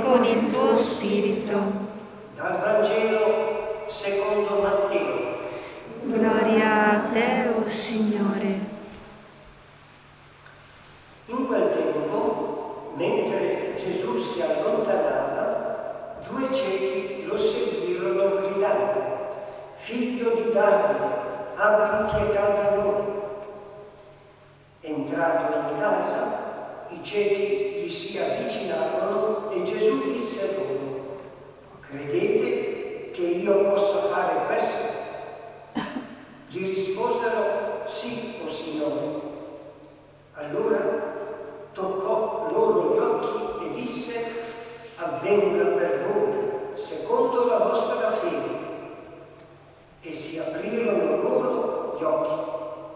con il tuo spirito. Dal Vangelo secondo Matteo. Gloria a te, o Signore. In quel tempo, mentre Gesù si allontanava, due ciechi lo seguirono gridando: Figlio di Davide, abbi pietà di noi. Entrato in casa, i ciechi gli si avvicinarono e Gesù disse loro: Credete che io possa fare questo? Gli risposero: Sì, o Signore. Allora toccò loro gli occhi e disse: Avvenga per voi secondo la vostra fede. E si aprirono loro gli occhi.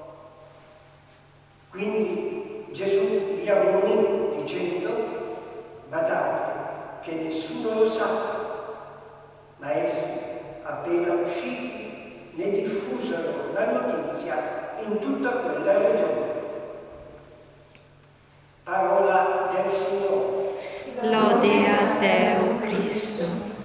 Quindi Gesù li ammonì dicendo: Badate che nessuno lo sa. Ma essi, appena usciti, ne diffusero la notizia in tutta quella regione. Parola del Signore. Lode a te, o Cristo.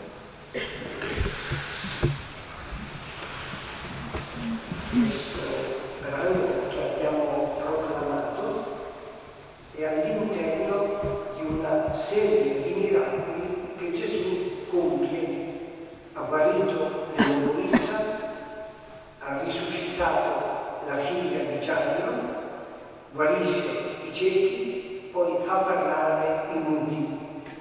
Questo brano che abbiamo proclamato è all'interno di una serie di miracoli che Gesù compie. Ha guarito l'emorrissa, ha risuscitato la figlia di Giairo, guarisce i ciechi, poi fa parlare i muti.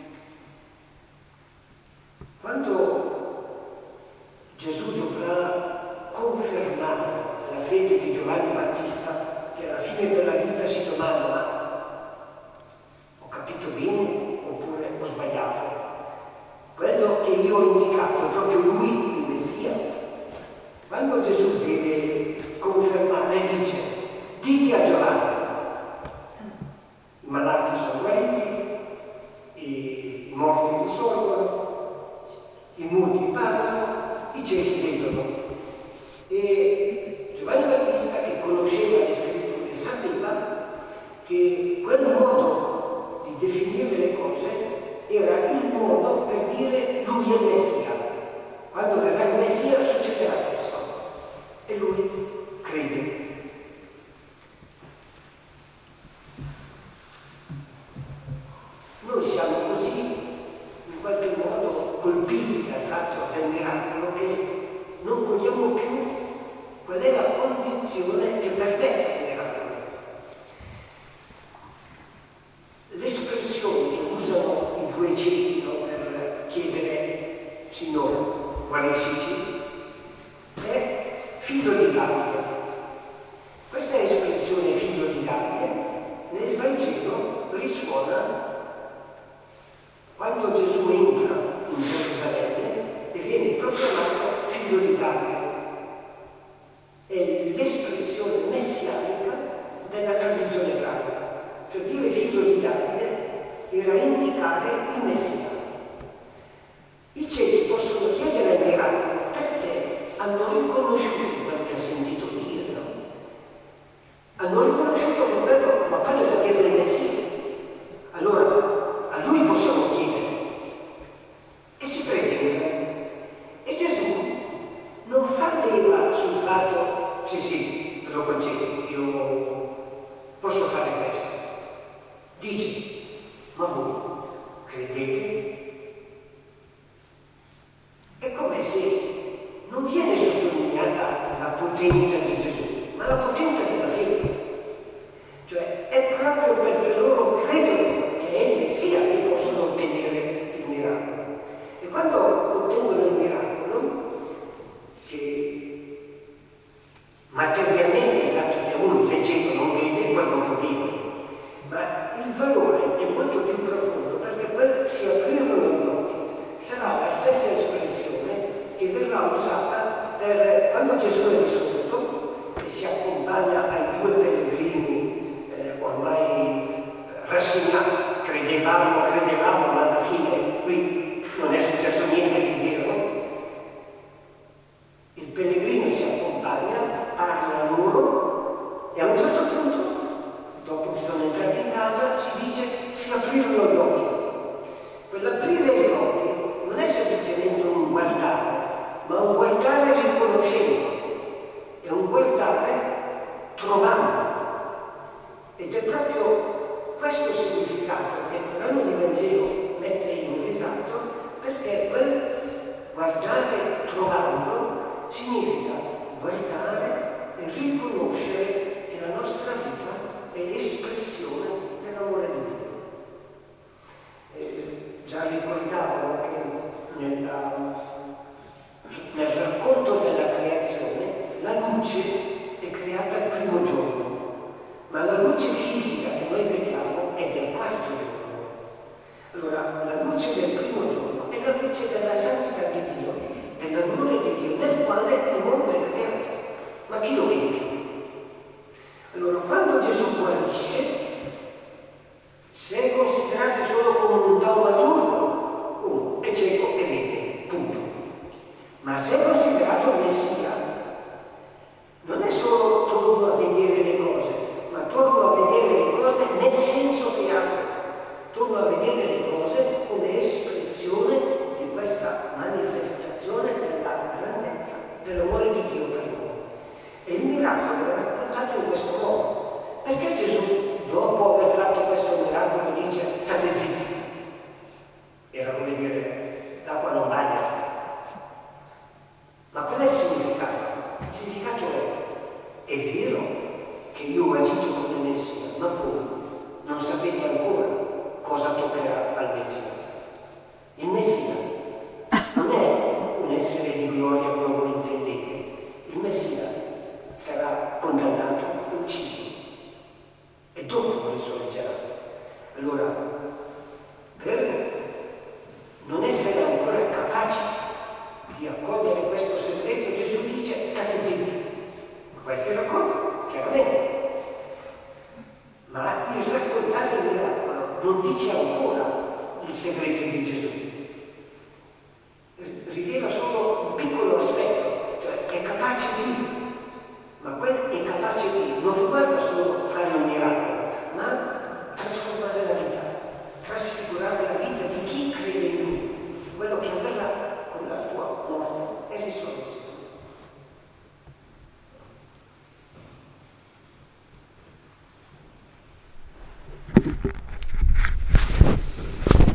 Quando Gesù dovrà confermare la fede di Giovanni Battista, che alla fine della vita si domanda: ma ho capito bene oppure ho sbagliato? Quello che io ho indicato è proprio lui il Messia. Quando Gesù deve confermare, dice: dite a Giovanni, i malati sono guariti, i morti risorgono, i muti parlano, i ciechi vedono. E Giovanni Battista, che conosceva le scritture, sapeva che quel modo di definire le cose era il modo per dire: lui è il Messia. Quando verrà il Messia succederà questo. E lui crede. Noi siamo così, in qualche modo, colpiti dal fatto del miracolo che non vogliamo più qual è la condizione che permette il miracolo. L'espressione che usano i due ciechi per chiedere: Signore, guariscici, è figlio di Davide. Questa espressione figlio di Davide nel Vangelo risuona quando Gesù entra in Gerusalemme e viene proclamato figlio di Davide. È l'espressione messianica della tradizione ebraica. Cioè dire figlio di Davide era indicare il Messia. I ciechi possono chiedere il miracolo perché hanno riconosciuto quello che ha sentito dire, no? Hanno riconosciuto che quello, ma quello è da chiedere il Messia. Allora, a lui possiamo chiedere. E si presenta. E Gesù non fa leva sul fatto: sì, te lo concedo, io posso fare questo. Dice: ma voi credete già ricordavano che nel racconto della creazione la luce è creata al primo giorno, ma la luce fisica che noi vediamo è del quarto giorno. Allora, la luce del primo giorno è la luce della santità di Dio, dell'amore di Dio, nel quale il mondo è creato. Ma chi lo vede?